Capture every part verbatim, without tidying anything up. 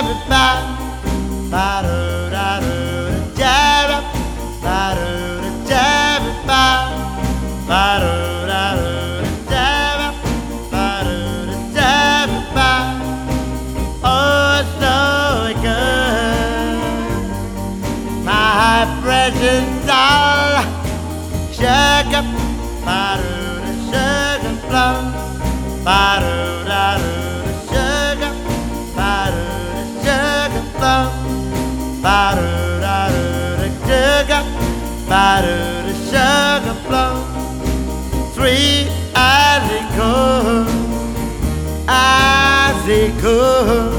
jabba ba, ba do da do da jabba, ba do da jabba ba, ba do da do da jabba, ba do da jabba ba. Oh, so good, my high precious doll, sugar, ba do da sugar plum, ba do da do da sugar, ba do da sugar plum, ba do da do da sugar, ba do da sugar plum. Sweet as it could, as it could,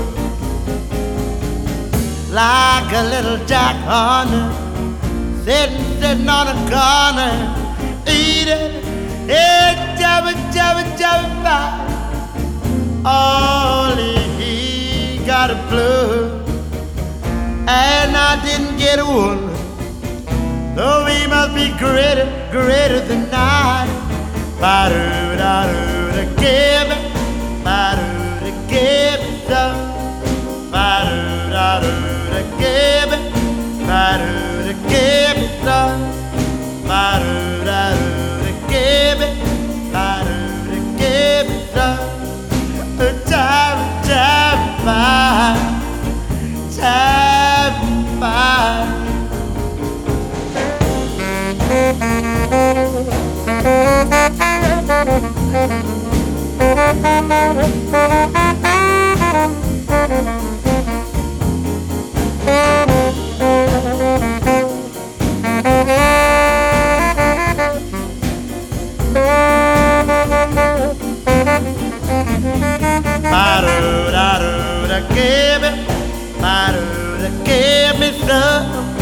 like a little jack horner sitting, sitting on a corner, eating, hey, jabba, jabba, jabba, ba. Only he got a plug, and I didn't get one. Though he must be greater, greater than I. Ba-do-da-do-da, give it, ba-do-da, give it some. Ba-do-da-do-da, give it, ba-do-da, give it some. Ba-do-da-do-da, give it, ba-do-da, give it some. Time, time, fine, time, fine. Ba-do-da-do-da, give it, ba-do-da, give me some.